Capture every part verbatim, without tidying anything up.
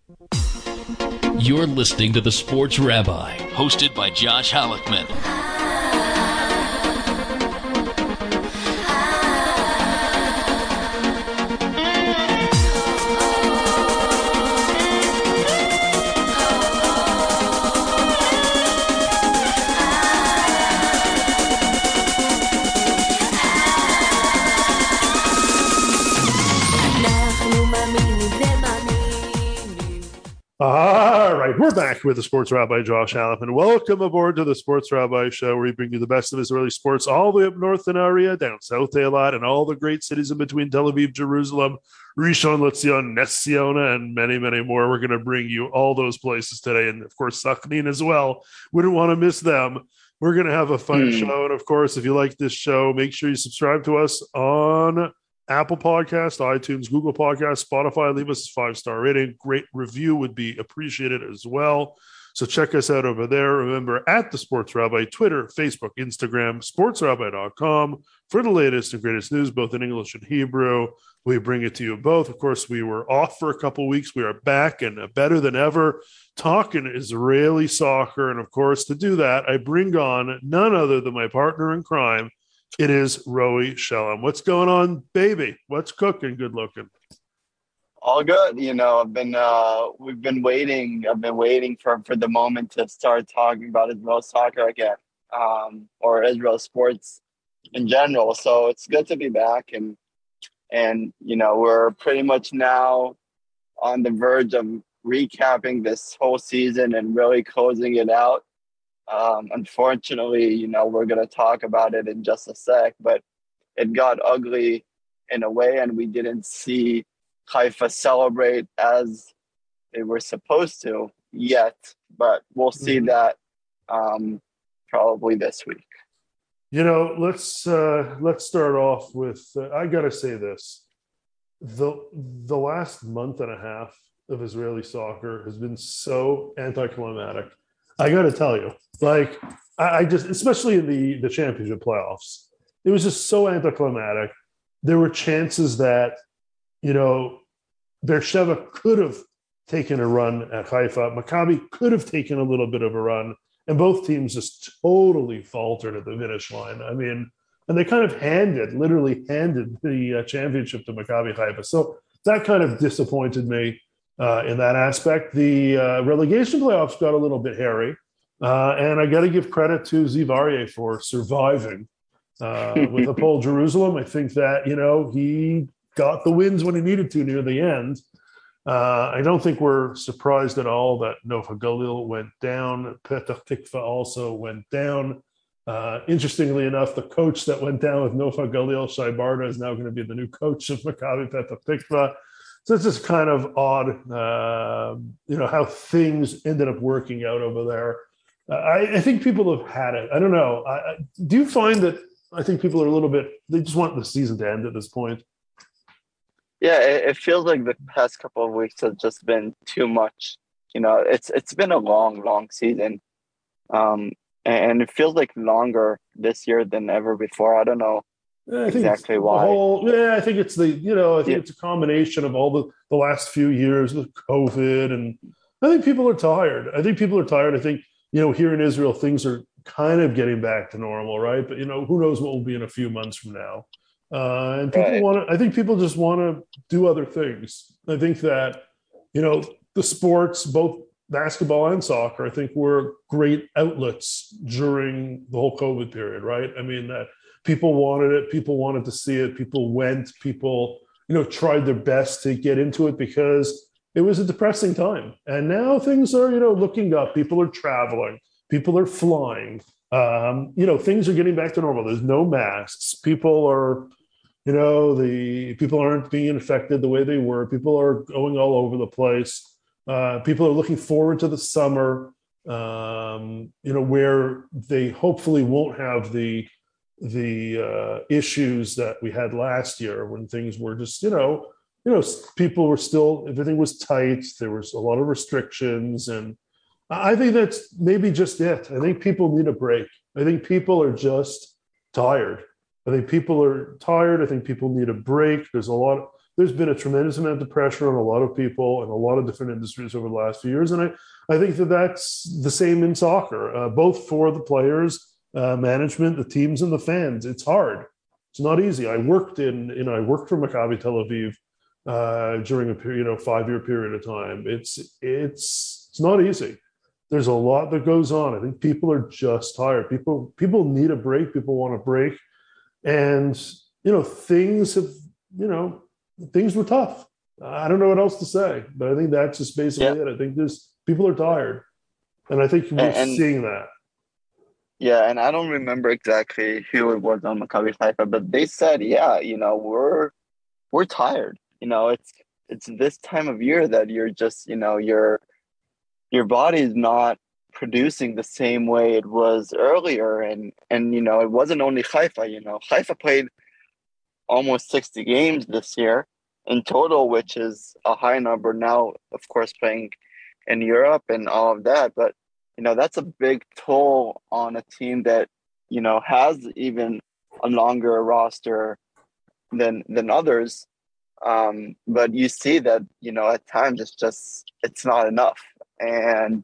You're listening to The Sports Rabbi, hosted by Josh Halleckman. All right, we're back with the Sports Rabbi, Josh Halleckman. Welcome aboard to the Sports Rabbi Show, where we bring you the best of Israeli sports all the way up north in Aria, down south Eilat, and all the great cities in between Tel Aviv, Jerusalem, Rishon LeZion, Nes Ziona, and many, many more. We're going to bring you all those places today, and of course, Sakhnin as well. Wouldn't want to miss them. We're going to have a fun mm. show, and of course, if you like this show, make sure you subscribe to us on Apple Podcast, iTunes, Google Podcast, Spotify. Leave us a five-star rating. Great review would be appreciated as well. So check us out over there. Remember, at The Sports Rabbi, Twitter, Facebook, Instagram, sports rabbi dot com for the latest and greatest news, both in English and Hebrew. We bring it to you both. Of course, we were off for a couple of weeks. We are back and better than ever, talking Israeli soccer. And of course, to do that, I bring on none other than my partner in crime. It is Roey Shalom. What's going on, baby? What's cooking? Good looking. All good. You know, I've been, uh, we've been waiting. I've been waiting for, for the moment to start talking about Israel soccer again, um, or Israel sports in general. So it's good to be back. And, and, you know, we're pretty much now on the verge of recapping this whole season and really closing it out. Um, unfortunately, you know, we're going to talk about it in just a sec, but it got ugly in a way, and we didn't see Haifa celebrate as they were supposed to yet, but we'll see mm-hmm. that um, probably this week. You know, let's uh, let's start off with, uh, I got to say this. The, the last month and a half of Israeli soccer has been so anticlimactic. I got to tell you, like, I, I just, especially in the, the championship playoffs, it was just so anticlimactic. There were chances that, you know, Beersheva could have taken a run at Haifa. Maccabi could have taken a little bit of a run, and both teams just totally faltered at the finish line. I mean, and they kind of handed, literally handed the uh, championship to Maccabi Haifa. So that kind of disappointed me. Uh, in that aspect, the uh, relegation playoffs got a little bit hairy, uh, and I got to give credit to Ziv Aryeh for surviving uh, with Hapoel Jerusalem. I think that, you know, he got the wins when he needed to near the end. Uh, I don't think we're surprised at all that Nova Galil went down. Petach Tikva also went down. Uh, interestingly enough, the coach that went down with Nova Galil, Shai Barda, is now going to be the new coach of Maccabi Petach Tikva. So it's just kind of odd, uh, you know, how things ended up working out over there. Uh, I, I think people have had it. I don't know. I, I, do you find that I think people are a little bit, they just want the season to end at this point? Yeah, it, it feels like the past couple of weeks have just been too much. You know, it's it's been a long, long season. Um, and it feels like longer this year than ever before. I don't know. Yeah, I exactly think why. Whole, yeah, I think it's the, you know, I think yeah. it's a combination of all the, the last few years with COVID. And I think people are tired. I think people are tired. I think, you know, here in Israel, things are kind of getting back to normal, right? But, you know, who knows what will be in a few months from now. Uh, and people right. want to, I think people just want to do other things. I think that, you know, the sports, both basketball and soccer, I think were great outlets during the whole COVID period, right? I mean, that, people wanted it. People wanted to see it. People went. People, you know, tried their best to get into it because it was a depressing time. And now things are, you know, looking up. People are traveling. People are flying. Um, you know, things are getting back to normal. There's no masks. People are, you know, the people aren't being infected the way they were. People are going all over the place. Uh, people are looking forward to the summer, um, you know, where they hopefully won't have the the uh, issues that we had last year when things were just, you know, you know, people were still, everything was tight. There was a lot of restrictions. And I think that's maybe just it. I think people need a break. I think people are just tired. I think people are tired. I think people need a break. There's a lot, there's been a tremendous amount of pressure on a lot of people and a lot of different industries over the last few years. And I, I think that that's the same in soccer, uh, both for the players, uh, management, the teams, and the fans. It's hard. It's not easy. I worked in, you know, I worked for Maccabi Tel Aviv uh, during a period, you know, five year period of time. It's it's it's not easy. There's a lot that goes on. I think people are just tired. People people need a break. People want a break, and you know, things have, you know, things were tough. I don't know what else to say, but I think that's just basically yeah. it. I think there's people are tired, and I think we're and, and, seeing that. Yeah, and I don't remember exactly who it was on Maccabi Haifa, but they said, yeah, you know, we're we're tired. You know, it's it's this time of year that you're just, you know, your your body is not producing the same way it was earlier, and and you know, it wasn't only Haifa. You know, Haifa played almost sixty games this year in total, which is a high number now, of course, playing in Europe and all of that. But, you know, that's a big toll on a team that, you know, has even a longer roster than than others. Um, but you see that, you know, at times it's just, it's not enough. And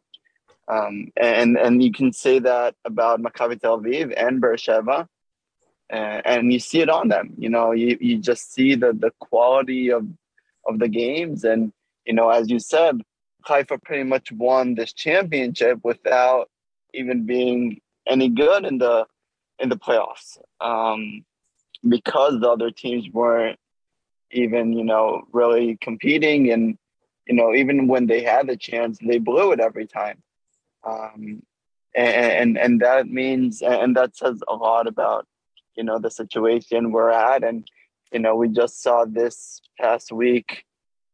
um, and and you can say that about Maccabi Tel Aviv and Beersheva. And, and you see it on them. You know, you, you just see the, the quality of of the games. And, you know, as you said, Haifa pretty much won this championship without even being any good in the in the playoffs, um, because the other teams weren't even, you know, really competing. And, you know, even when they had the chance, they blew it every time. Um, and, and and that means, and that says a lot about, you know, the situation we're at. And, you know, we just saw this past week,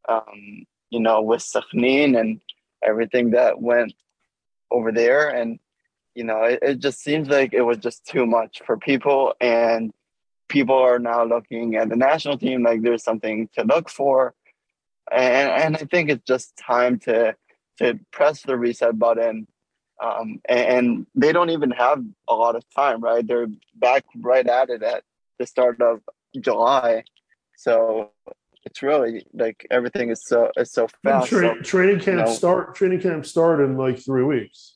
um, you know, with Sakhnin and everything that went over there. And, you know, it, it just seems like it was just too much for people. And people are now looking at the national team like there's something to look for. And, and I think it's just time to to press the reset button. Um, and, and they don't even have a lot of time, right? They're back right at it at the start of July. So it's really like everything is so is so fast. Tra- so, training camp you know, start. Training camp start in like three weeks.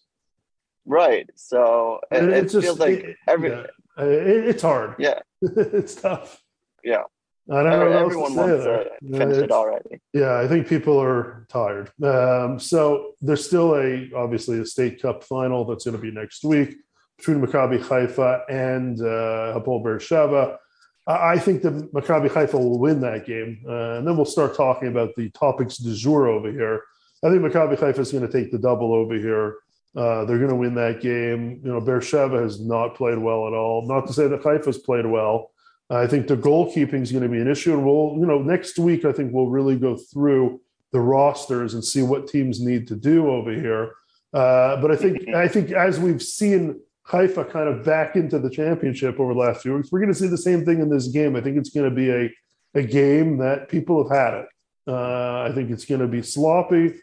Right. So it, it just, feels like it, every. Yeah. It, it's hard. Yeah. It's tough. Yeah. I don't know what Everyone else to wants say to finish it already. Yeah, I think people are tired. Um, so there's still a obviously a state cup final that's going to be next week between Maccabi Haifa and uh, Hapoel Beersheva. I think that Maccabi Haifa will win that game, uh, and then we'll start talking about the topics du jour over here. I think Maccabi Haifa is going to take the double over here. Uh, they're going to win that game. You know, Beersheva has not played well at all. Not to say that Haifa's played well. I think the goalkeeping is going to be an issue, and we'll, you know, next week I think we'll really go through the rosters and see what teams need to do over here. Uh, but I think I think as we've seen Haifa kind of back into the championship over the last few weeks, we're going to see the same thing in this game. I think it's going to be a a game that people have had it. Uh, I think it's going to be sloppy.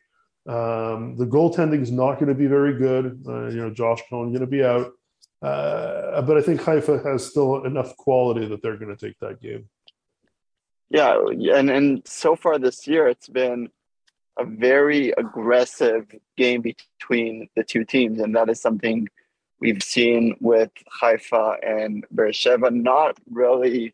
Um, the goaltending is not going to be very good. Uh, you know, Josh Cohen going to be out. Uh, but I think Haifa has still enough quality that they're going to take that game. Yeah, and, and so far this year, it's been a very aggressive game between the two teams, and that is something we've seen with Haifa and Beersheva. Not really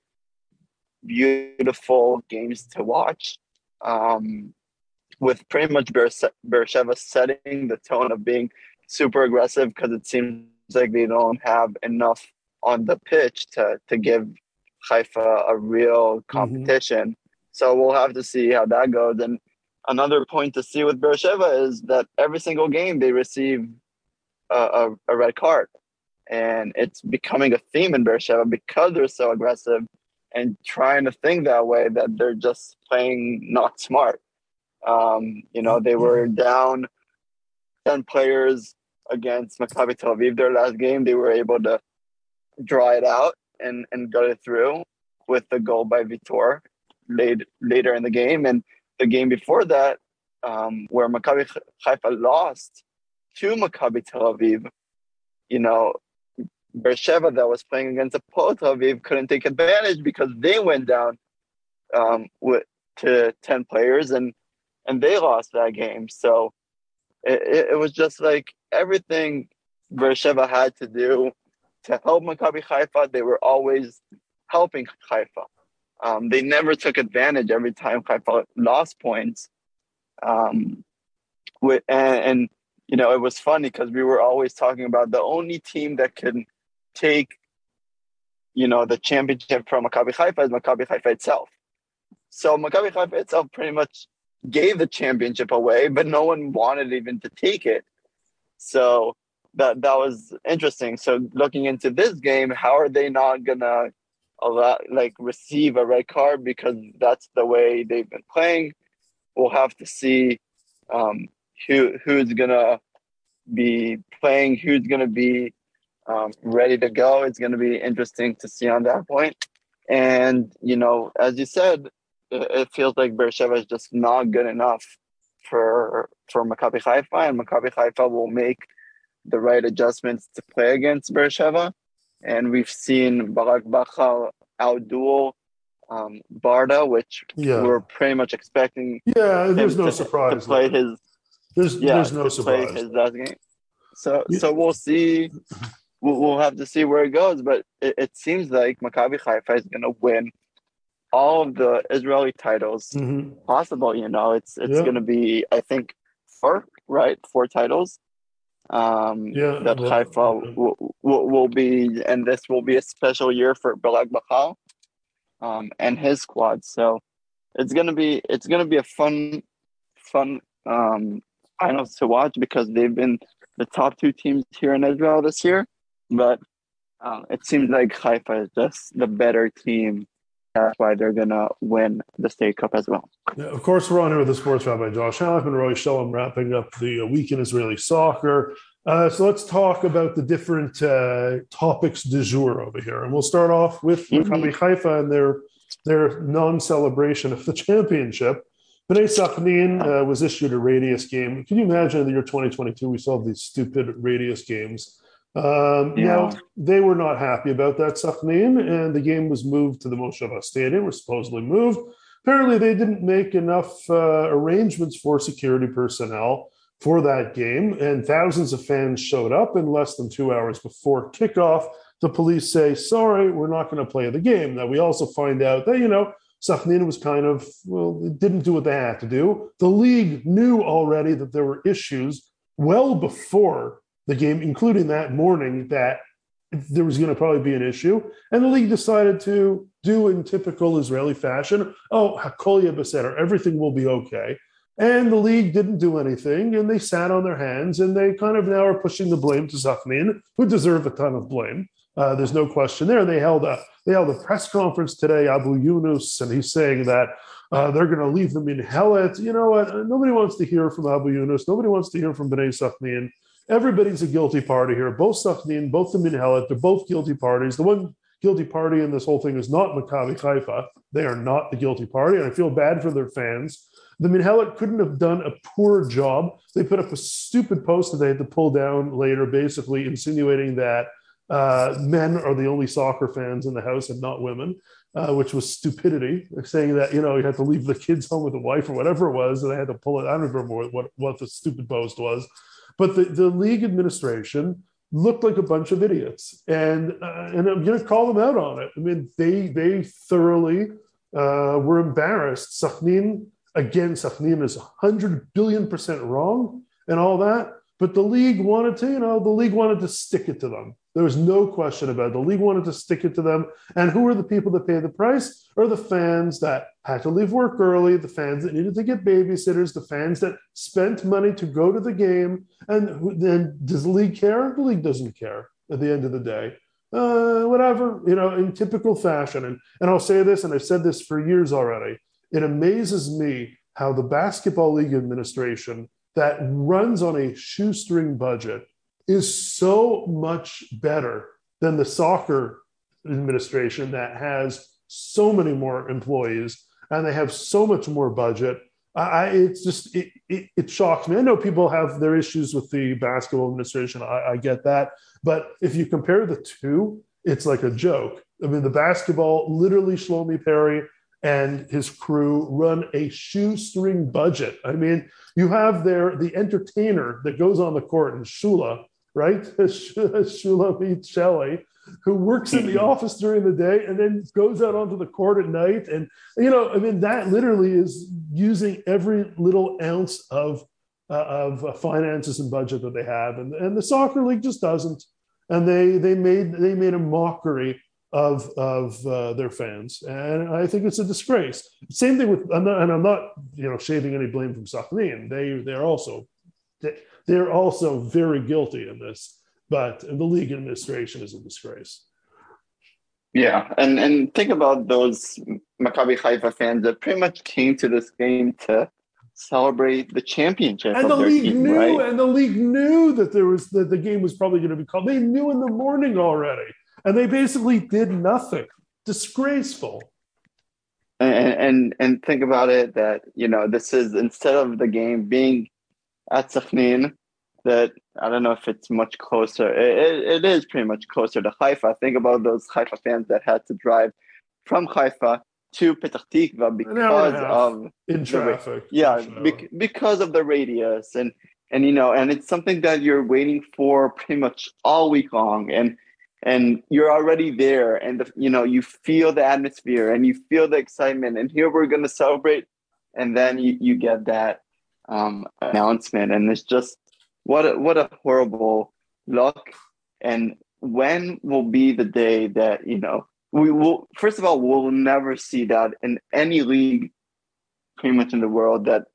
beautiful games to watch, um, with pretty much Beersheva setting the tone of being super aggressive because it seems like they don't have enough on the pitch to to give Haifa a real competition. Mm-hmm. So we'll have to see how that goes. And another point to see with Beersheva is that every single game they receive a, a, a red card. And it's becoming a theme in Beersheva because they're so aggressive and trying to think that way that they're just playing not smart. Um, you know, they were down ten players against Maccabi Tel Aviv their last game. They were able to draw it out and, and got it through with the goal by Vitor late, later in the game. And the game before that, um, where Maccabi Haifa lost to Maccabi Tel Aviv, you know, Beersheva that was playing against Hapoel Tel Aviv couldn't take advantage because they went down um, with to ten players, and and they lost that game. So it, it, it was just like everything Beersheva had to do to help Maccabi Haifa, they were always helping Haifa. Um, they never took advantage every time Haifa lost points. Um, with, and, and, you know, it was funny because we were always talking about the only team that can take, you know, the championship from Maccabi Haifa is Maccabi Haifa itself. So Maccabi Haifa itself pretty much gave the championship away, but no one wanted even to take it. So that that was interesting. So looking into this game, how are they not gonna allow, like receive a red card because that's the way they've been playing? We'll have to see um, who who's gonna be playing, who's gonna be um, ready to go. It's gonna be interesting to see on that point. And you know, as you said, it, it feels like Beersheva is just not good enough for for Maccabi Haifa, and Maccabi Haifa will make the right adjustments to play against Beersheva. And we've seen Barak Bachar outduel um, Barda, which Yeah. we're pretty much expecting. Yeah, there's him no to, surprise. to play there. his. There's Yeah, there's no to surprise. play his last game. So Yeah. so we'll see. We'll, we'll have to see where it goes. But it, it seems like Maccabi Haifa is going to win all of the Israeli titles Mm-hmm. possible. You know, it's it's Yeah. going to be, I think, four, right? Four titles. Um, Yeah, that well, Haifa yeah. will, will, will be, and this will be a special year for Barak Bachal um, and his squad. So it's gonna be it's gonna be a fun, fun um, finals to watch because they've been the top two teams here in Israel this year. But um, it seems like Haifa is just the better team. That's why they're gonna win the State Cup as well. Yeah, of course, we're on here with the sports rabbi Josh Halleck and Roy Shalom, wrapping up the week in Israeli soccer. Uh, so let's talk about the different uh, topics du jour over here, and we'll start off with Mhm. Maccabi Haifa and their their non-celebration of the championship. Bnei Sachneen uh, was issued a radius game. Can you imagine in the year twenty twenty-two we saw these stupid radius games? Um, Yeah. Now, they were not happy about that, Sachneen, and the game was moved to the Mosheva Stadium, or supposedly moved. Apparently, they didn't make enough uh, arrangements for security personnel for that game, and thousands of fans showed up in less than two hours before kickoff. The police say, sorry, we're not going to play the game. Now, we also find out that, you know, Sachneen was kind of, well, it didn't do what they had to do. The league knew already that there were issues well before the game, including that morning, that there was going to probably be an issue. And the league decided to do in typical Israeli fashion, oh, hakol yeh beseder, everything will be okay. And the league didn't do anything, and they sat on their hands, and they kind of now are pushing the blame to Sachneen, who deserve a ton of blame. Uh, there's no question there. They held a they held a press conference today, Abu Yunus, and he's saying that uh, they're going to leave them in Minhelet. You know what? Nobody wants to hear from Abu Yunus. Nobody wants to hear from Bnei Sachneen. Everybody's a guilty party here. Both Sachneen, both the Minhelet, they're both guilty parties. The one guilty party in this whole thing is not Maccabi Haifa. They are not the guilty party, and I feel bad for their fans. The Minhelet couldn't have done a poor job. They put up a stupid post that they had to pull down later, basically insinuating that uh, men are the only soccer fans in the house and not women, uh, which was stupidity. They're saying that, you know, you had to leave the kids home with the wife or whatever it was, and they had to pull it. I don't remember what, what the stupid post was. But the, the league administration looked like a bunch of idiots. And uh, and I'm going to call them out on it. I mean, they they thoroughly uh, were embarrassed. Sachneen, again, Sachneen is one hundred billion percent wrong and all that. But the league wanted to, you know, the league wanted to stick it to them. There was no question about it. The league wanted to stick it to them. And who are the people that pay the price? Are the fans that had to leave work early, the fans that needed to get babysitters, the fans that spent money to go to the game. And then does the league care? The league doesn't care at the end of the day. Uh, whatever, you know, in typical fashion. And, and I'll say this, and I've said this for years already. It amazes me how the Basketball League administration that runs on a shoestring budget is so much better than the soccer administration that has so many more employees and they have so much more budget. I, it's just, it, it, it shocks me. I know people have their issues with the basketball administration. I, I get that. But if you compare the two, it's like a joke. I mean, the basketball, literally Shlomi Perry and his crew run a shoestring budget. I mean, you have there the entertainer that goes on the court in Shula, right? Shula Michelli, who works in the office during the day and then goes out onto the court at night. And, you know, I mean, that literally is using every little ounce of, uh, of uh, finances and budget that they have. And, and the soccer league just doesn't. And they, they made, they made a mockery of, of uh, their fans. And I think it's a disgrace. Same thing with, I'm not, and I'm not, you know, shaving any blame from Sakhnin. They, they're also, they, they're also very guilty in this. But the league administration is a disgrace. Yeah, and and think about those Maccabi Haifa fans that pretty much came to this game to celebrate the championship and of the their league team, knew, right? and the league knew that there was that the game was probably going to be called. They knew in the morning already, and they basically did nothing. Disgraceful. And and and think about it that, you know, this is, instead of the game being at Sakhnin, that I don't know if it's much closer. It, it is pretty much closer to Haifa. Think about those Haifa fans that had to drive from Haifa to Petah Tikva because of in traffic. The, yeah, bec- because of the radius, and and you know, and it's something that you're waiting for pretty much all week long, and and you're already there, and the, you know, you feel the atmosphere and you feel the excitement, and here we're going to celebrate, and then you you get that um, announcement, and it's just. What a, what a horrible look. And when will be the day that, you know, we will, first of all, we'll never see that in any league pretty much in the world that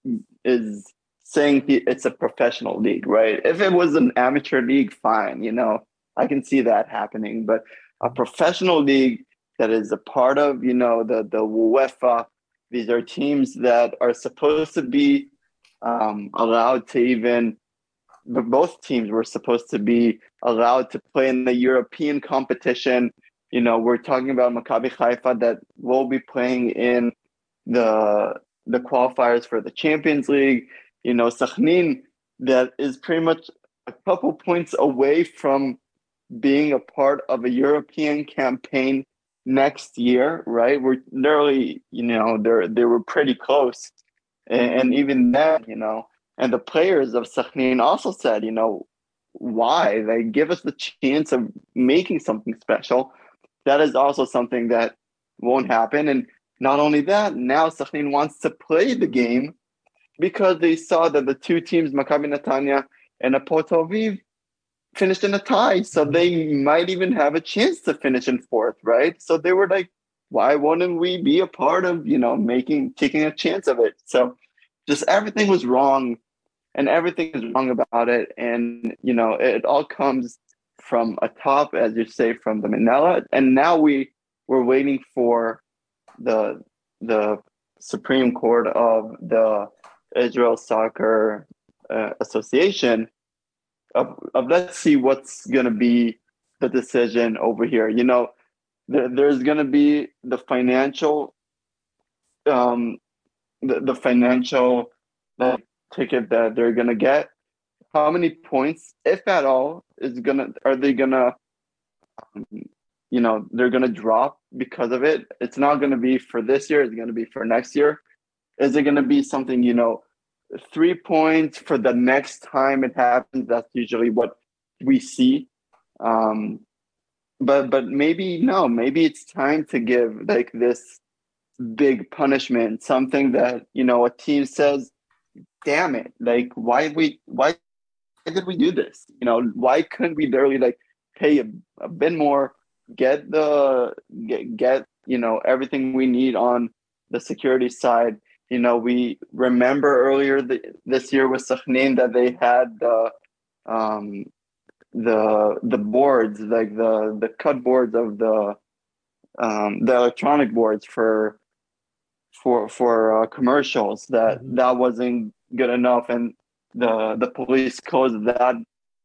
is saying it's a professional league, right? If it was an amateur league, fine, you know, I can see that happening. But a professional league that is a part of, you know, the, the UEFA, these are teams that are supposed to be um, allowed to even But both teams were supposed to be allowed to play in the European competition. You know, we're talking about Maccabi Haifa that will be playing in the the qualifiers for the Champions League. You know, Sakhnin that is pretty much a couple points away from being a part of a European campaign next year, right? We're literally, you know, they're they were pretty close, and, and even then, you know. And the players of Sakhnin also said, you know, why? They give us the chance of making something special. That is also something that won't happen. And not only that, now Sakhnin wants to play the game because they saw that the two teams, Maccabi Netanya and Hapoel Tel Aviv, finished in a tie. So they might even have a chance to finish in fourth, right? So they were like, why wouldn't we be a part of, you know, making, taking a chance of it? So just everything was wrong. And everything is wrong about it. And, you know, it all comes from atop, as you say, from the Manila. And now we, we're waiting for the the Supreme Court of the Israel Soccer uh, Association of, of let's see what's going to be the decision over here. You know, there, there's going to be the financial, um, the, the financial, like, ticket that they're gonna get. How many points, if at all, is gonna are they gonna um, you know, they're gonna drop because of it? It's not gonna be for this year, it's gonna be for next year. Is it gonna be something, you know, three points for the next time it happens? That's usually what we see. Um but but maybe no, maybe it's time to give like this big punishment, something that, you know, a team says, damn it, like why we why did we do this? You know, why couldn't we literally like pay a, a bit more, get the get, get you know, everything we need on the security side? You know, we remember earlier the, this year with Sakhnin that they had the um the the boards, like the the cut boards of the um the electronic boards for for for uh, commercials, that mm-hmm. that wasn't good enough, and the the police closed that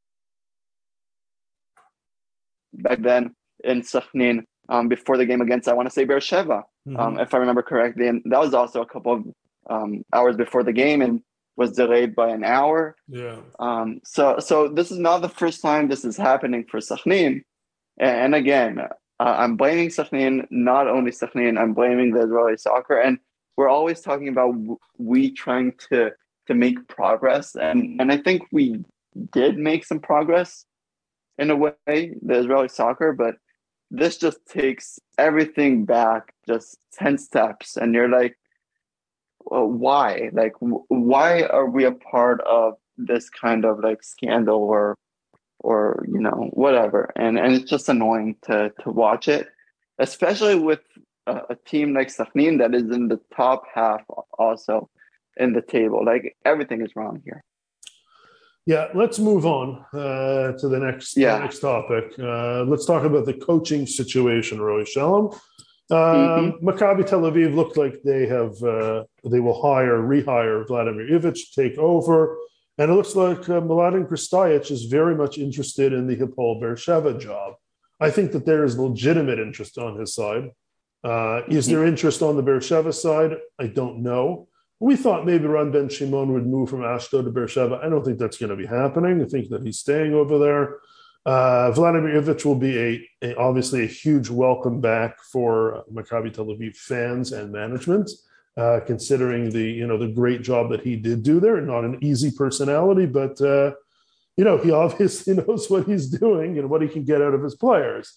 back then in Sakhnin um, before the game against, I want to say, Beersheva, mm-hmm. um, if I remember correctly, and that was also a couple of um, hours before the game and was delayed by an hour. Yeah. Um, so so this is not the first time this is happening for Sakhnin, and, and again, Uh, I'm blaming Sakhnin, not only Sakhnin, I'm blaming the Israeli soccer. And we're always talking about we trying to to make progress. And, and I think we did make some progress in a way, the Israeli soccer, but this just takes everything back just ten steps. And you're like, well, why? Like, w- why are we a part of this kind of like scandal or or you know whatever, and and it's just annoying to to watch it, especially with a, a team like Sakhnin that is in the top half also in the table. Like everything is wrong here. Yeah, let's move on uh, to the next the Yeah. next topic. Uh, let's talk about the coaching situation, Roy Shalom. Mm-hmm. Um, Maccabi Tel Aviv looked like they have uh, they will hire rehire Vladimir Ivic to take over, and it looks like uh, Mladen Kristajic is very much interested in the Hapoel Beersheva job. I think that there is legitimate interest on his side. Uh, is there interest on the Beersheva side? I don't know. We thought maybe Ran Ben Shimon would move from Ashdod to Beersheva. I don't think that's going to be happening. I think that he's staying over there. Uh, Vladimir Ivic will be a, a obviously a huge welcome back for Maccabi Tel Aviv fans and management, uh, considering the you know the great job that he did do there. Not an easy personality, but uh, you know he obviously knows what he's doing and what he can get out of his players.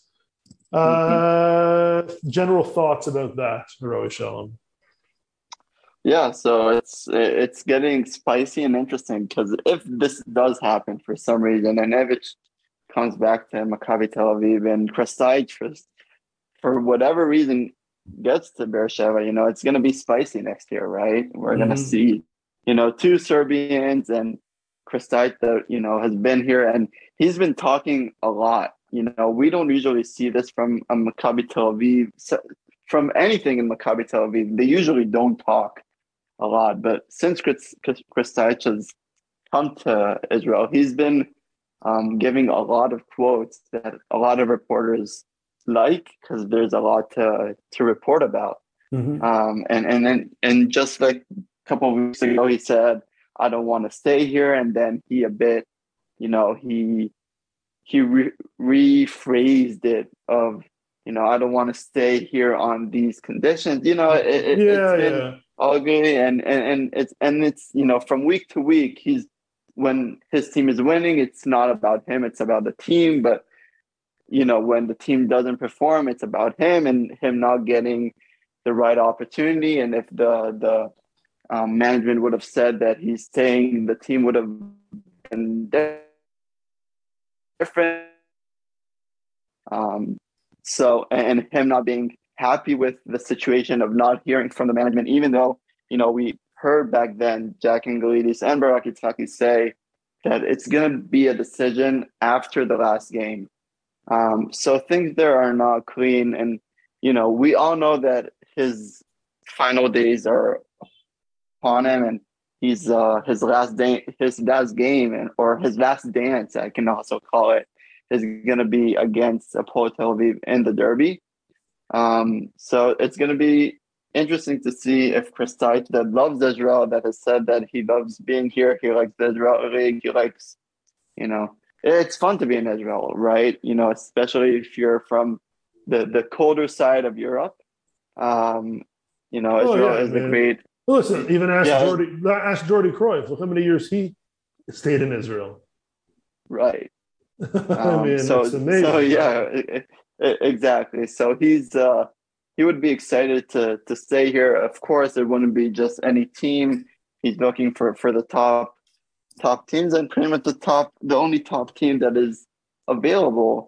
Uh, general thoughts about that, Roy Shalom? Yeah, so it's it's getting spicy and interesting because if this does happen for some reason and Ivic comes back to Maccabi Tel Aviv and Kristajic for, for whatever reason gets to Beersheva, you know, it's going to be spicy next year, right? We're mm-hmm. going to see, you know, two Serbians and Kristajic that, you know, has been here and he's been talking a lot. You know, we don't usually see this from a Maccabi Tel Aviv, from anything in Maccabi Tel Aviv. They usually don't talk a lot, but since Kristajic has come to Israel, he's been um, giving a lot of quotes that a lot of reporters like because there's a lot to to report about. Mm-hmm. Um, and and then and just like a couple of weeks ago, he said, "I don't want to stay here," and then he a bit, you know, he he re- rephrased it of, you know, I don't want to stay here on these conditions. You know, it, it, yeah, it's been yeah. ugly, and, and and it's and it's you know from week to week, he's when his team is winning, it's not about him, it's about the team. But you know, when the team doesn't perform, it's about him and him not getting the right opportunity. And if the the um, management would have said that he's staying, the team would have been different. Um, so, and him not being happy with the situation of not hearing from the management, even though, you know, we heard back then Jack Angelidis and Barak Itzhaki say that it's going to be a decision after the last game. Um, so things there are not clean. And, you know, we all know that his final days are upon him and he's uh, his last day, his last game and, or his last dance, I can also call it, is going to be against Hapoel Tel Aviv in the Derby. Um, so it's going to be interesting to see if Kristajic, that loves Israel, that has said that he loves being here, he likes the Israel League, he likes, you know, it's fun to be in Israel, right? You know, especially if you're from the, the colder side of Europe. Um, you know, oh, Israel yeah, is man. a great. Well, listen, even ask yeah. Jordy, ask Jordy Cruyff. Look how many years he stayed in Israel. Right. I mean, um, so, it's amazing. so yeah, it, it, exactly. So he's uh, he would be excited to to stay here. Of course, it wouldn't be just any team. He's looking for, for the top top teams, and pretty much the top, the only top team that is available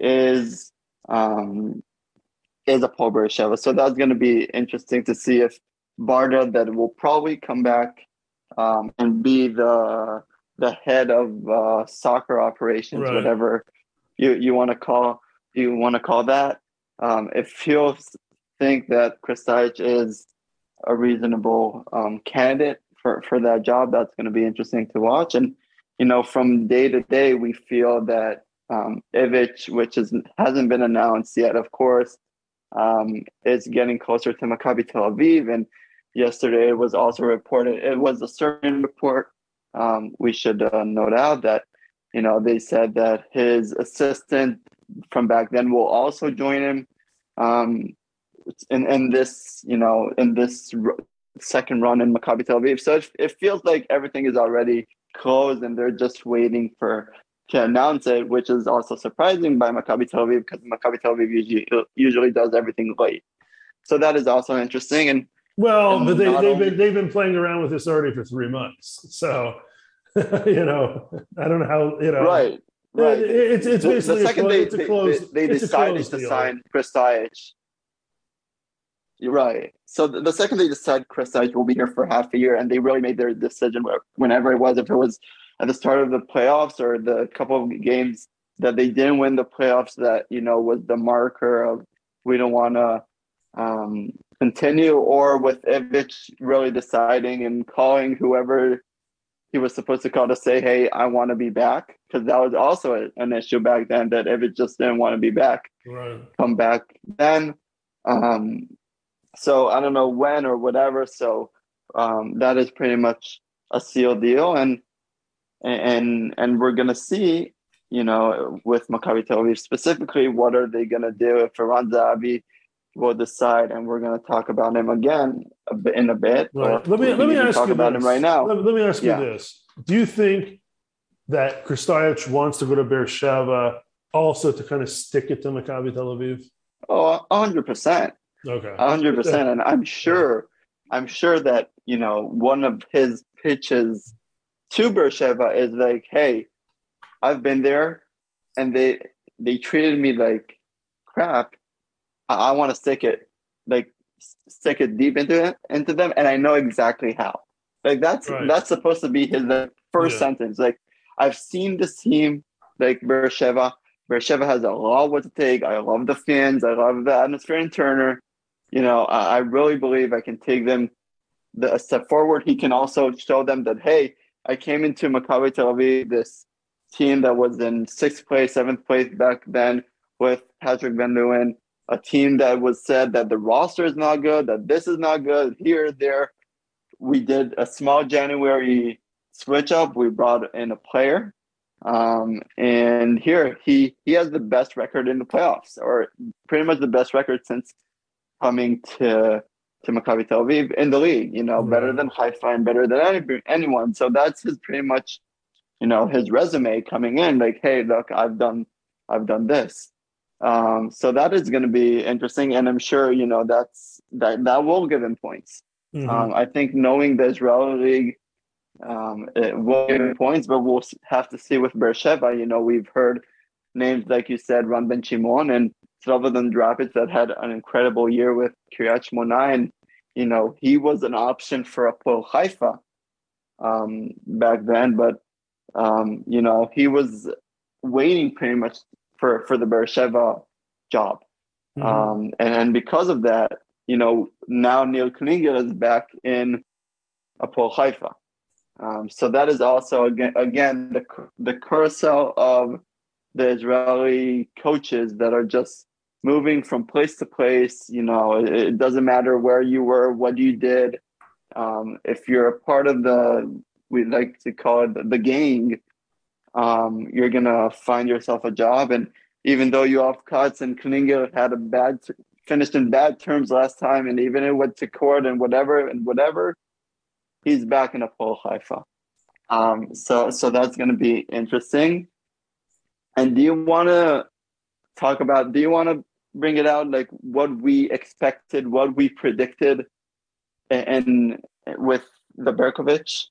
is um, is Hapoel Beersheva. So that's going to be interesting to see if Barda, that will probably come back um, and be the the head of uh, soccer operations, right. whatever you, you want to call you want to call that. Um, if he'll think that Kristajic is a reasonable um, candidate for, for that job, that's going to be interesting to watch. And you know, from day to day, we feel that um, Ivic, which is hasn't been announced yet, of course, um, is getting closer to Maccabi Tel Aviv. And yesterday, it was also reported. It was a certain report. Um, we should uh, note out that, you know, they said that his assistant from back then will also join him um, in in this you know in this r- second run in Maccabi Tel Aviv. So it, it feels like everything is already closed and they're just waiting for to announce it, which is also surprising by Maccabi Tel Aviv because Maccabi Tel Aviv usually usually does everything late. So that is also interesting. And Well, but and they, not they've only been they've been playing around with this already for three months. So you know, I don't know how you know. right, right. It's it's The, the basically a second clo- they it's a they, they, closed they it's a decided closed to deal. sign Chris Dyich. You're right. So the, the second they decide Chris Dyich will be here for half a year, and they really made their decision whenever it was, if it was at the start of the playoffs or the couple of games that they didn't win the playoffs, that you know was the marker of we don't want to um, continue, or with Ivic really deciding and calling whoever he was supposed to call to say, hey, I want to be back, because that was also a, an issue back then, that Ivic just didn't want to be back, Right. come back then. Um, so I don't know when or whatever. So um, that is pretty much a sealed deal, and and and we're gonna see, you know, with Maccabi Tel Aviv specifically, what are they gonna do if Eran Zahavi will decide, and we're gonna talk about him again a bit, in a bit, or Right. Let me we let can me even ask talk you about this. him right now. Let, let me ask Yeah. you this. Do you think that Kristajic wants to go to Beersheva also to kind of stick it to Maccabi Tel Aviv? Oh, a hundred percent, Okay. a hundred percent, and I'm sure, Yeah. I'm sure that you know one of his pitches to Beersheva is like, "Hey, I've been there, and they they treated me like crap. I, I want to stick it, like stick it deep into it, into them, and I know exactly how." Like that's Right. that's supposed to be his like, first Yeah. sentence. Like I've seen this team, like Beersheva. Beersheva has a lot what to take. I love the fans. I love the atmosphere in Turner. You know, I, I really believe I can take them the, a step forward. He can also show them that, hey, I came into Maccabi Tel Aviv, this team that was in sixth place, seventh place back then with Patrick Ben Lewin, a team that was said that the roster is not good, that this is not good, here, there. We did a small January switch up. We brought in a player. Um, and here he he has the best record in the playoffs, or pretty much the best record since coming to to Maccabi Tel Aviv in the league. You know, better Right. than Haifa and better than any, anyone. So that's his pretty much, you know, his resume coming in. Like, hey, look, I've done I've done this. Um, so that is going to be interesting, and I'm sure you know that's that that will give him points. Mm-hmm. Um, I think knowing the Israeli league um, it will give him points, but we'll have to see with Beersheva. You know, we've heard names like you said, Ran Ben Shimon and Slobodan Drapic that had an incredible year with Kiryat Shmona, and you know he was an option for Hapoel Haifa um, back then, but um, you know he was waiting pretty much for for the Beersheva job, Mm-hmm. um, and, and because of that, you know now Neil Klingel is back in Hapoel Haifa. Um, so that is also again, again the the carousel of the Israeli coaches that are just moving from place to place. You know, it, it doesn't matter where you were, what you did. Um, if you're a part of the, we like to call it the, the gang, um, you're gonna find yourself a job. And even though Yoav Katz and Klingel had a bad finished in bad terms last time, and even it went to court and whatever and whatever. He's back in Hapoel Haifa. Um, so so that's going to be interesting. And do you want to talk about, do you want to bring it out, like what we expected, what we predicted, and, and with the Berkovich?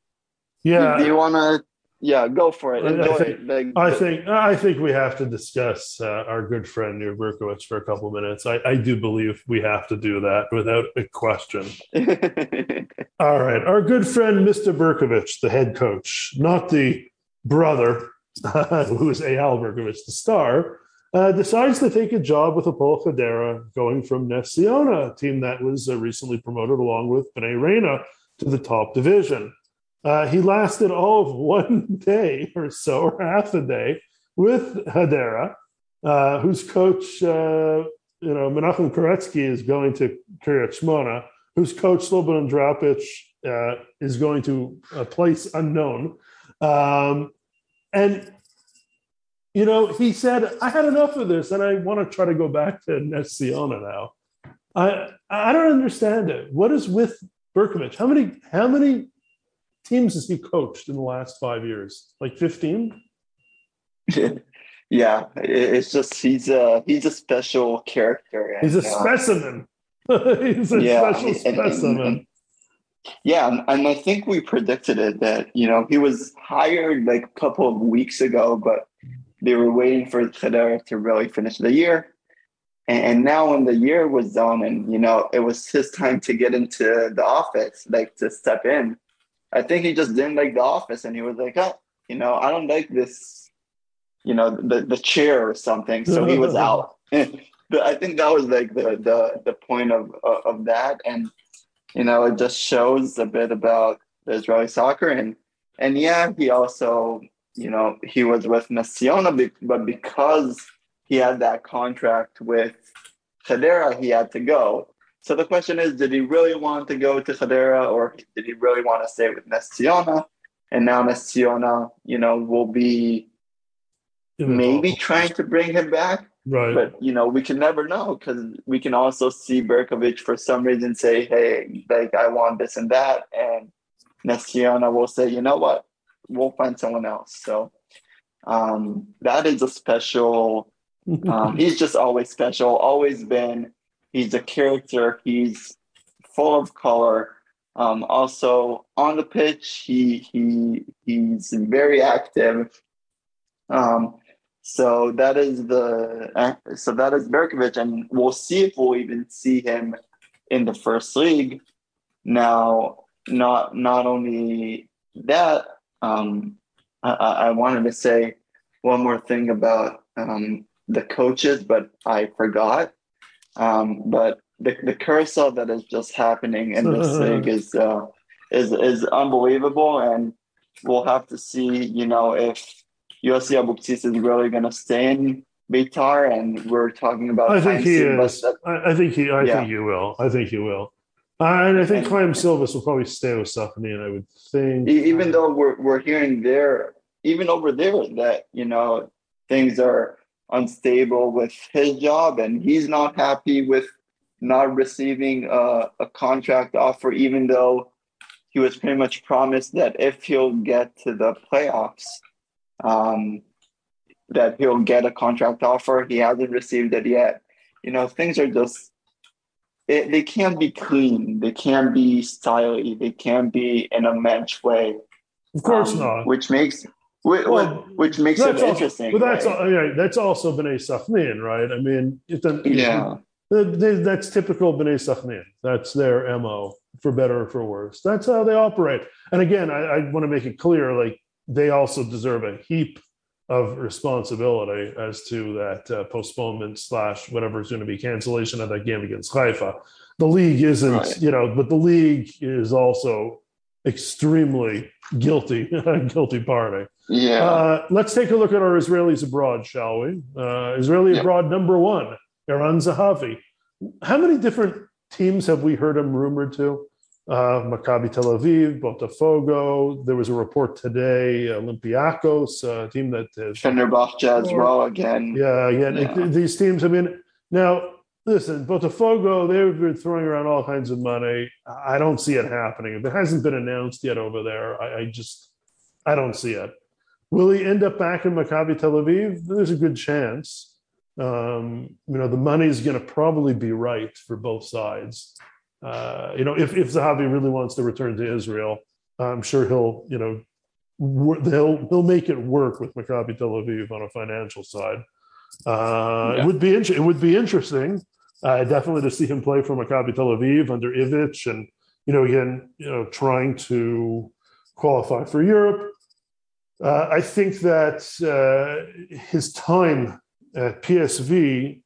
Yeah. Do, do you want to, yeah, go for it. Enjoy I think, it. Like, I think I think we have to discuss uh, our good friend Nir Berkowitz for a couple minutes. I, I do believe we have to do that without a question. All right, our good friend Mister Berkovich, the head coach, not the brother uh, who is Eyal Berkovich, the star, uh, decides to take a job with Hapoel Hadera, going from Ness Ziona, a team that was uh, recently promoted along with Bnei Reina to the top division. Uh, he lasted all of one day or so, or half a day, with Hadera, uh, whose coach, uh, you know, Menachem Koretsky is going to Kiryat Shmona, whose coach Slobodan Drapic uh, is going to a place unknown, um, and you know, he said, I had enough of this and I want to try to go back to Ness Ciona now. I I don't understand it. What is with Berkovic? How many how many teams has he coached in the last five years? Like fifteen? Yeah, it's just he's a he's a special character. And, He's a uh, specimen. He's a yeah, special and, specimen. and, and, yeah, and, and I think we predicted it that you know he was hired like a couple of weeks ago, but they were waiting for Khedira to really finish the year. And now when the year was done and, you know, it was his time to get into the office, like to step in, I think he just didn't like the office and he was like, oh, you know, I don't like this, you know, the, the chair or something. So he was out. But I think that was like the, the, the point of, of that. And, you know, it just shows a bit about the Israeli soccer. And, and yeah, he also, you know, he was with Ness Ciona, but because he had that contract with Khedira, he had to go. So the question is, did he really want to go to Khedira or did he really want to stay with Ness Ciona? And now Ness Ciona, you know, will be maybe trying to bring him back. Right. But, you know, we can never know because we can also see Berkovic for some reason say, hey, like, I want this and that. And Ness Ciona will say, you know what, we'll find someone else. So um, that is a special... um, he's just always special, always been. He's a character. He's full of color. Um, also on the pitch, he he he's very active. Um, so that is the so that is Berkovic, and we'll see if we'll even see him in the first league. Now, not not only that, um, I, I wanted to say one more thing about. Um, the coaches, but I forgot. Um, but the, the carousel that is just happening in this league is uh, is is unbelievable, and we'll have to see, you know, if Yossi Abukhtis is really going to stay in Beitar, and we're talking about. I think he is. That, I, I think he. I yeah. think he will. I think he will. Uh, and I think and, Chaim Silvas will probably stay with Safani, and I would think. Even though we're we're hearing there, even over there, that you know things are unstable with his job and he's not happy with not receiving a, a contract offer, even though he was pretty much promised that if he'll get to the playoffs, um, that he'll get a contract offer. He hasn't received it yet. You know, things are just, it, they can't be clean. They can't be stylish. They can't be in a mensch way. Of course um, not. Which makes... Which, well, which makes it also, interesting. But that's right? all, yeah, that's also Bnei Sachnin, right? I mean, it yeah, it, that's typical Bnei Sachnin. That's their M O, for better or for worse. That's how they operate. And again, I, I want to make it clear, like they also deserve a heap of responsibility as to that uh, postponement slash whatever is going to be cancellation of that game against Haifa. The league isn't, right. you know, but the league is also extremely guilty, guilty party. Yeah. Uh, let's take a look at our Israelis abroad, shall we? Uh, Israeli yep. abroad number one, Eran Zahavi. How many different teams have we heard him rumored to? Uh, Maccabi Tel Aviv, Botafogo. There was a report today, Olympiacos, a team that is... Fenerbahce as well, again. Yeah, again, yeah. It, these teams, I mean, now, listen, Botafogo, they've been throwing around all kinds of money. I don't see it happening. If it hasn't been announced yet over there, I, I just, I don't see it. Will he end up back in Maccabi Tel Aviv? There's a good chance. Um, you know, the money's going to probably be right for both sides. Uh, you know, if, if Zahavi really wants to return to Israel, I'm sure he'll, you know, wor- he'll, he'll make it work with Maccabi Tel Aviv on a financial side. Uh, yeah. It would be, in- it would be interesting. Uh, definitely to see him play for Maccabi Tel Aviv under Ivic and, you know, again, you know, trying to qualify for Europe. Uh, I think that uh, his time at P S V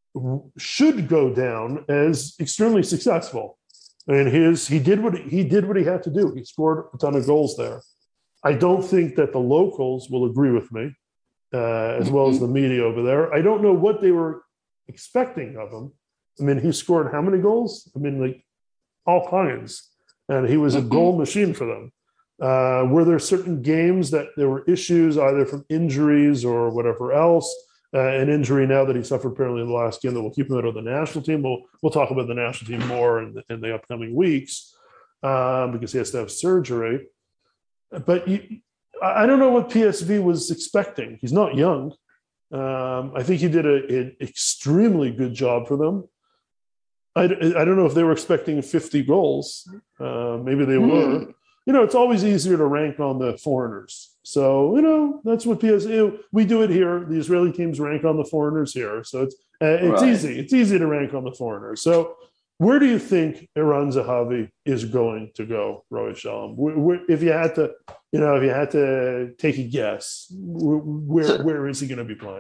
should go down as extremely successful. I mean, his he did what he did what he had to do. He scored a ton of goals there. I don't think that the locals will agree with me, uh, as well as the media over there. I don't know what they were expecting of him. I mean, he scored how many goals? I mean, like all kinds, and he was a goal machine for them. Uh, were there certain games that there were issues, either from injuries or whatever else? Uh, an injury now that he suffered apparently in the last game that will keep him out of the national team. We'll we'll talk about the national team more in the, in the upcoming weeks um, because he has to have surgery. But you, I don't know what P S V was expecting. He's not young. Um, I think he did an extremely good job for them. I, I don't know if they were expecting fifty goals. Uh, maybe they were. Hmm. You know, it's always easier to rank on the foreigners. So, you know, that's what P S V, we do it here. The Israeli teams rank on the foreigners here. So it's uh, it's Right. easy. It's easy to rank on the foreigners. So where do you think Iran Zahavi is going to go, Roy Shalom? Where, where, if you had to, you know, if you had to take a guess, where where, So, where is he going to be playing?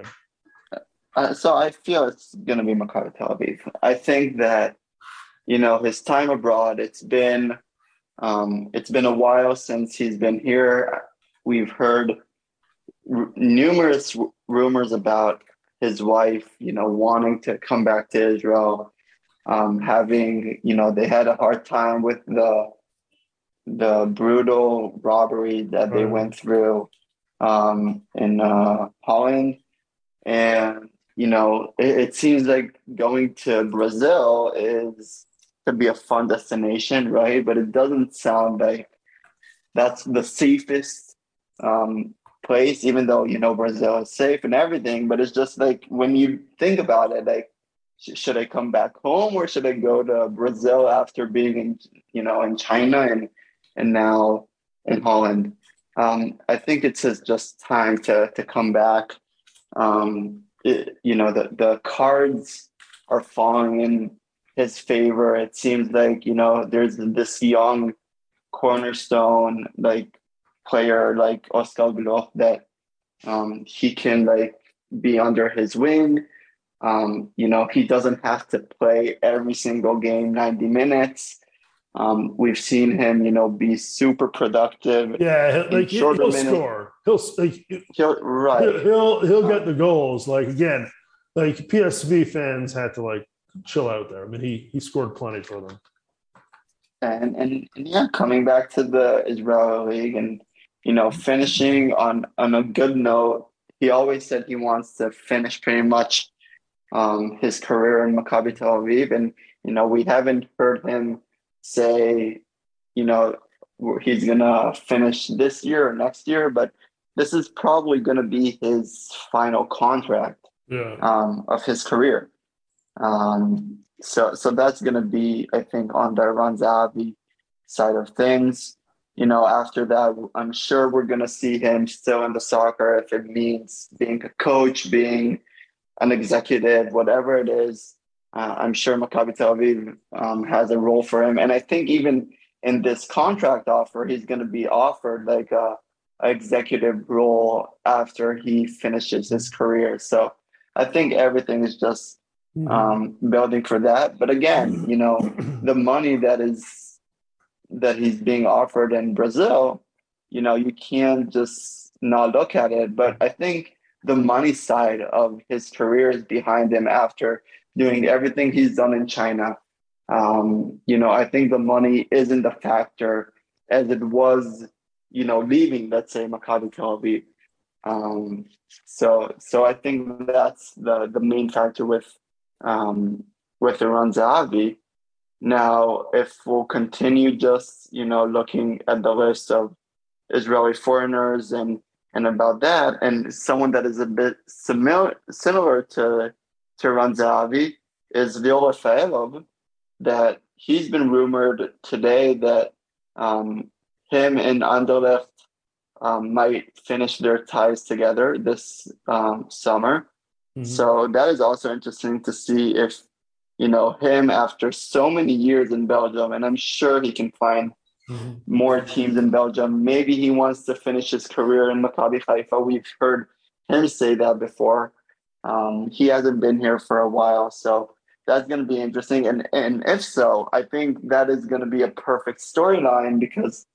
uh, so I feel it's going to be Maccabi Tel Aviv. I think that, you know, his time abroad, it's been um, it's been a while since he's been here. We've heard r- numerous r- rumors about his wife, you know, wanting to come back to Israel, um, having, you know, they had a hard time with the the brutal robbery that they Uh, went through um, in uh, Holland. And, you know, it, it seems like going to Brazil is to be a fun destination, right? But it doesn't sound like that's the safest um, place, even though, you know, Brazil is safe and everything. But it's just like when you think about it, like, sh- should I come back home or should I go to Brazil after being in, you know, in China and and now in Holland? Um, I think it's just just time to to come back. Um, it, you know, the the cards are falling in his favor. It seems like, you know, there's this young cornerstone like player like Oscar Glock that um, he can like be under his wing. Um, you know, he doesn't have to play every single game ninety minutes. Um, we've seen him, you know, be super productive yeah, in like he- shorter he'll minutes. score. He'll like He'll, he'll right. he'll, he'll get Um, the goals. Like again, like P S V fans had to like chill out there. I mean, he he scored plenty for them. and, and and yeah, coming back to the Israeli league and you know finishing on on a good note. He always said he wants to finish pretty much um, his career in Maccabi Tel Aviv, and you know we haven't heard him say, you know, he's gonna finish this year or next year, but this is probably gonna be his final contract Yeah. um, of his career. Um, so so that's gonna be, I think, on the Ran Zahavi side of things. You know, after that, I'm sure we're gonna see him still in the soccer if it means being a coach, being an executive, whatever it is. Uh, I'm sure Maccabi Tel Aviv um, has a role for him, and I think even in this contract offer, he's going to be offered like a, a executive role after he finishes his career. So I think everything is just Mhm. um, building for that. But again, you know, the money that is that he's being offered in Brazil, you know, you can't just not look at it. But I think the money side of his career is behind him after doing everything he's done in China. Um, you know, I think the money isn't a factor as it was, you know, leaving, let's say, Maccabi Tel Aviv. Um, so, so I think that's the the main factor with um, with Iran Zahavi. Now, if we'll continue just, you know, looking at the list of Israeli foreigners and and about that, and someone that is a bit similar similar to to Ran Zahavi is Lior Rafaelov, that he's been rumored today that um, him and Anderlecht um, might finish their ties together this um, summer. Mhm. So that is also interesting to see if, you know, him after so many years in Belgium, and I'm sure he can find Mhm. more teams in Belgium. Maybe he wants to finish his career in Maccabi Haifa. We've heard him say that before. Um, he hasn't been here for a while, so that's going to be interesting. And and if so, I think that is going to be a perfect storyline because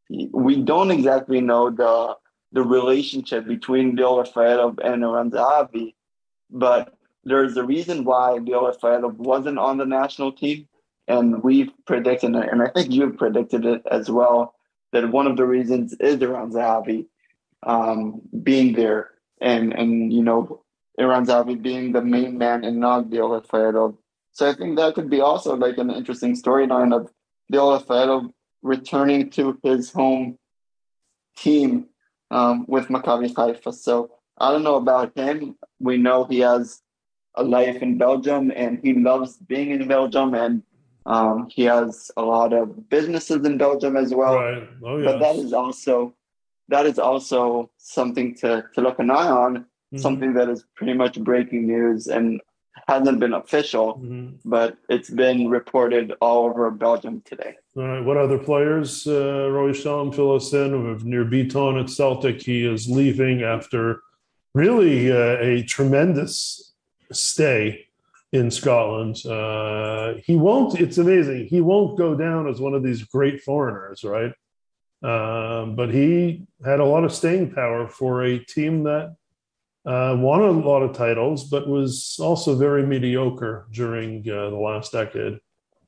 we don't exactly know the the relationship between Lior Rafaelov and Eran Zahavi, but there's a reason why Lior Rafaelov wasn't on the national team, and we've predicted it, and I think you've predicted it as well. that one of the reasons is around Zahavi um, being there, and and you know, Iran Zavi being the main man in Nagdi Olefero. So I think that could be also like an interesting storyline of the Olefero returning to his home team um, with Maccabi Haifa. So I don't know about him. We know he has a life in Belgium and he loves being in Belgium, and um, he has a lot of businesses in Belgium as well. Right. Oh, But that yes. is also that is also something to, to look an eye on, Mm-hmm. something that is pretty much breaking news and hasn't been official, Mm-hmm. but it's been reported all over Belgium today. All right. What other players? Uh, Roy Shalom, fill us in. We have Nir Biton at Celtic. He is leaving after really uh, a tremendous stay in Scotland. Uh, he won't, it's amazing. He won't go down as one of these great foreigners, right? Um, but he had a lot of staying power for a team that uh, won a lot of titles, but was also very mediocre during uh, the last decade.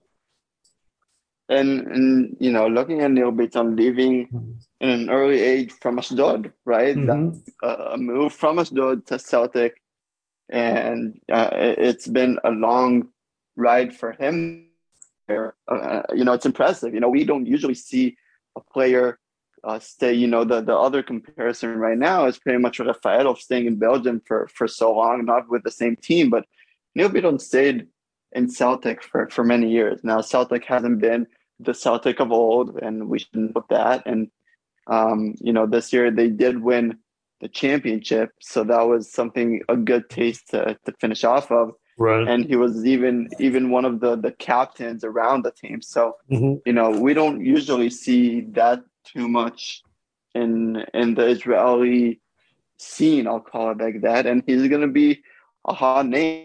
And, and you know, looking at Neil Baton leaving in an early age from Ashdod, right? Mm-hmm. That's a move from Ashdod to Celtic. And uh, it's been a long ride for him. Uh, you know, it's impressive. You know, we don't usually see a player uh, stay. You know, the, the other comparison right now is pretty much Rafaelov staying in Belgium for, for so long, not with the same team, but Neil Biton stayed in Celtic for, for many years. Now, Celtic hasn't been the Celtic of old, and we shouldn't put that. And, um, you know, this year they did win the championship. So that was something, a good taste to, to finish off of. Right. And he was even even one of the the captains around the team. So mm-hmm. you know, we don't usually see that too much in in the Israeli scene, I'll call it like that. And he's gonna be a hot name.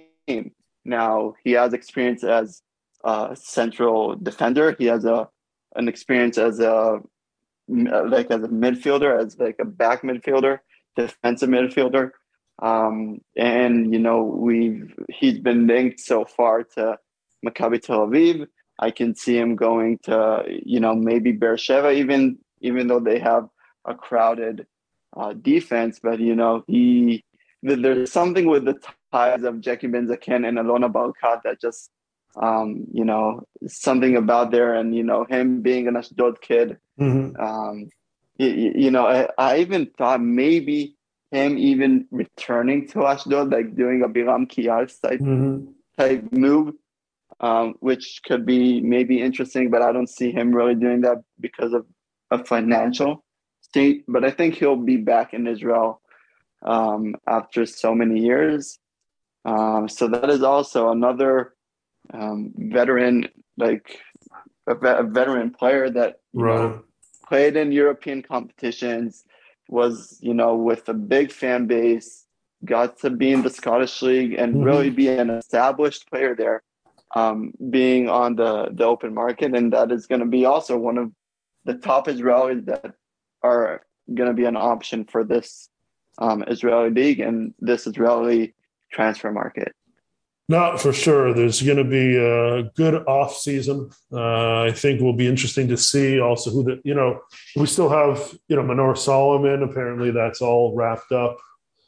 Now he has experience as a central defender. He has a an experience as a like as a midfielder, as like a back midfielder, defensive midfielder. Um, and you know, we've he's been linked so far to Maccabi Tel Aviv. I can see him going to, you know, maybe Beersheva, even even though they have a crowded uh, defense. But you know, he there's something with the ties of Jackie Benzaken and Alona Balkat that just, um, you know, something about there, and you know, him being an Ashdod kid. Mm-hmm. Um, you, you know, I, I even thought maybe him even returning to Ashdod, like doing a Biram Kiar type Mm-hmm. type move, um, which could be maybe interesting, but I don't see him really doing that because of a financial state. But I think he'll be back in Israel um, after so many years. Um, so that is also another um, veteran, like a, a veteran player that you Right. know played in European competitions, was, you know, with a big fan base, got to be in the Scottish League and mm-hmm. really be an established player there, um, being on the, the open market. And that is going to be also one of the top Israelis that are going to be an option for this um, Israeli league and this Israeli transfer market. Not for sure. There's going to be a good off season. Uh, I think will be interesting to see also who the, you know, we still have, you know, Manor Solomon. Apparently that's all wrapped up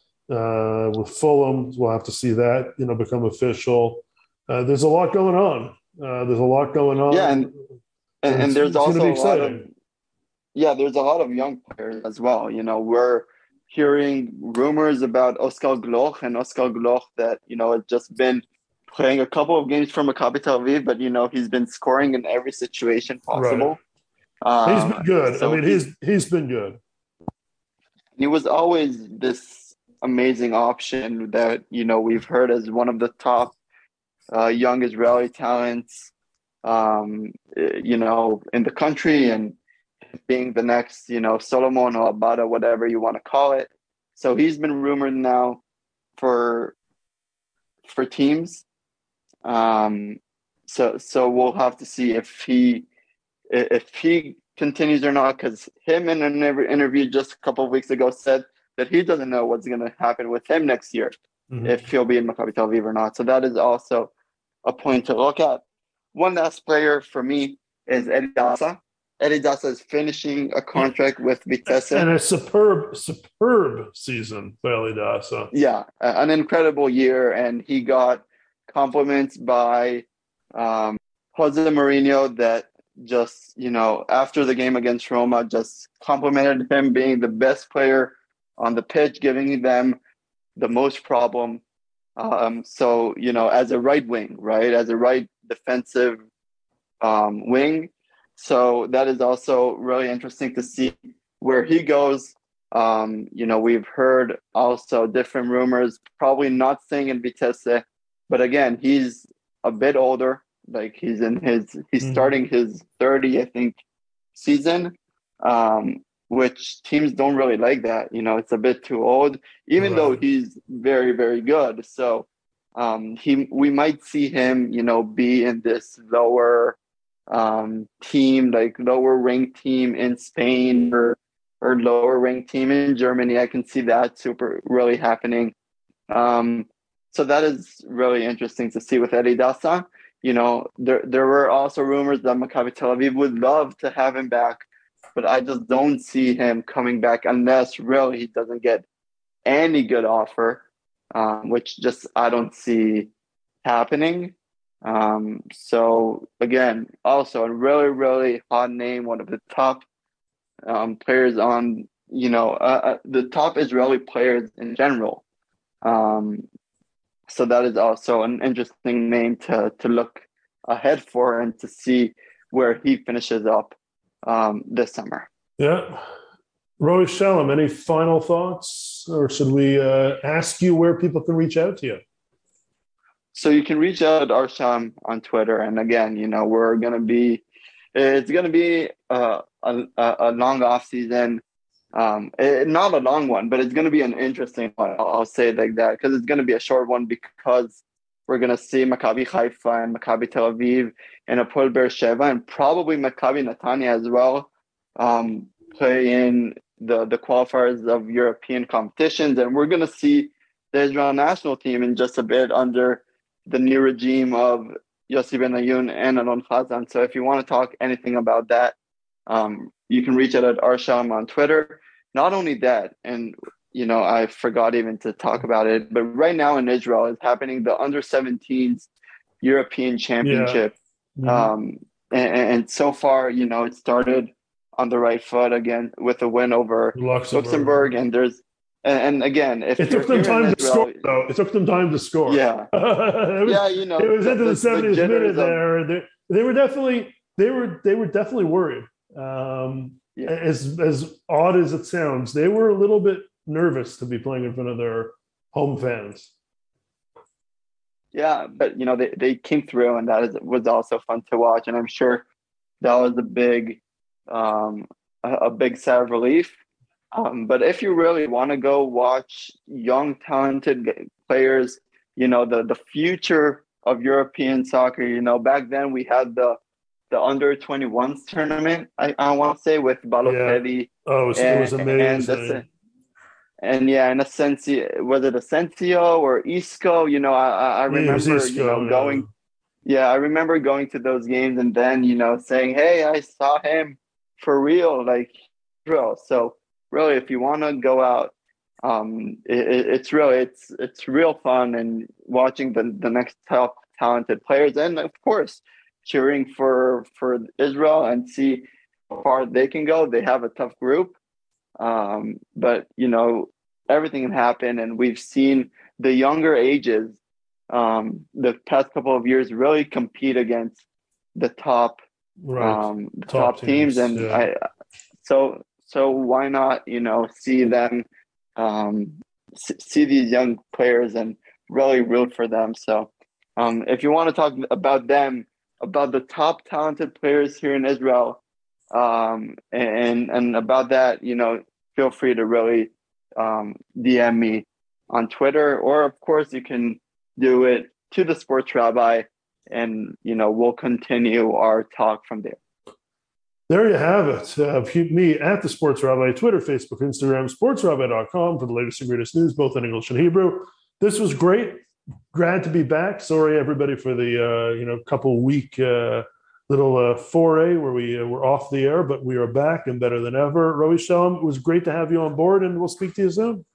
uh, with Fulham. We'll have to see that, you know, become official. Uh, there's a lot going on. Uh, there's a lot going on. Yeah. And, and, and, and there's it's going to also be a lot of, exciting. yeah, there's a lot of young players as well. You know, we're hearing rumors about Oscar Gloch and Oscar Gloch that, you know, has just been playing a couple of games for Maccabi Tel Aviv, but, you know, he's been scoring in every situation possible. Right. Um, he's been good. so I mean, he's he's been good. He was always this amazing option that, you know, we've heard as one of the top uh, young Israeli talents, um, you know, in the country, and being the next, you know, Solomon or Abada, whatever you want to call it. So he's been rumored now for for teams. Um, so so we'll have to see if he if he continues or not, because him in an interview just a couple of weeks ago said that he doesn't know what's going to happen with him next year, mm-hmm. if he'll be in Maccabi Tel Aviv or not. So that is also a point to look at. One last player for me is Eddie Dasa. Eddie Dasa is finishing a contract with Vitesse. And a superb, superb season by Eddie Dasa. Yeah, an incredible year. And he got compliments by um, Jose Mourinho that just, you know, after the game against Roma, just complimented him being the best player on the pitch, giving them the most problem. Um, so, you know, as a right wing, right, as a right defensive um, wing. So that is also really interesting to see where he goes. Um, you know, we've heard also different rumors, probably not saying in Vitesse, but again, he's a bit older. Like he's in his, he's mm-hmm. starting his thirty, I think, season, um, which teams don't really like that. You know, it's a bit too old, even right. though he's very, very good. So um, he, we might see him, you know, be in this lower um, team, like lower ranked team in Spain or or lower ranked team in Germany. I can see that super really happening. Um, so that is really interesting to see with Eddie Dasa. You know, there there were also rumors that Maccabi Tel Aviv would love to have him back, but I just don't see him coming back unless really he doesn't get any good offer, um, which just I don't see happening. Um, so again, also a really, really hot name, one of the top um, players on, you know, uh, uh, the top Israeli players in general. Um, So that is also an interesting name to to look ahead for and to see where he finishes up um, this summer. Yeah. Roy Shalom, any final thoughts? Or should we uh, ask you where people can reach out to you? So you can reach out at Arsham on Twitter. And again, you know, we're going to be, it's going to be uh, a, a long off season. Um, it, not a long one, but it's going to be an interesting one. I'll, I'll say it like that because it's going to be a short one because we're going to see Maccabi Haifa and Maccabi Tel Aviv and Hapoel Beersheva and probably Maccabi Netanya as well um, play in the, the qualifiers of European competitions. And we're going to see the Israel national team in just a bit under the new regime of Yossi Benayoun and Alon Khazan. So if you want to talk anything about that, um, you can reach out at Arsham on Twitter. Not only that, and you know, I forgot even to talk about it, but right now in Israel is happening the under seventeens European Championship. Yeah. Mm-hmm. Um, and, and so far, you know, it started on the right foot again with a win over Luxembourg. Luxembourg and there's, and, and again, if it took them time to Israel, score, though. It took them time to score. Yeah. was, yeah, you know, it was into the seventieth minute there. They, they were definitely, they were, they were definitely worried. Um, yeah. As as odd as it sounds, they were a little bit nervous to be playing in front of their home fans. Yeah, but you know they, they came through, and that is, was also fun to watch. And I'm sure that was a big um, a, a big sigh of relief. Um, but if you really want to go watch young, talented players, you know the the future of European soccer. You know, back then we had the the under twenty-ones tournament, I, I want to say, with Balotelli. Yeah. Oh, it was, and, it was amazing. And, and yeah, and Asensio, was it Asensio or Isco? You know, I, I remember, yeah, Isco, you know, yeah. going, yeah, I remember going to those games and then, you know, saying, hey, I saw him for real, like, real. So really, if you want to go out, um, it, it's really, it's, it's real fun and watching the, the next top talented players. And of course, cheering for for Israel and see how far they can go. They have a tough group, um, but you know everything can happen, and we've seen the younger ages um, the past couple of years really compete against the top right. um, the top, top teams, teams. and yeah. I so so why not you know see them um, see these young players and really root for them. So um, if you want to talk about them. About the top talented players here in Israel, um, and and about that, you know, feel free to really um, D M me on Twitter, or of course you can do it to the Sports Rabbi, and you know we'll continue our talk from there. There you have it. Uh, keep me at the Sports Rabbi, Twitter, Facebook, Instagram, sports rabbi dot com for the latest and greatest news, both in English and Hebrew. This was great. Glad to be back. Sorry, everybody, for the uh, you know couple week uh, little uh, foray where we uh, were off the air, but we are back and better than ever. Roy Shalom, it was great to have you on board, and we'll speak to you soon.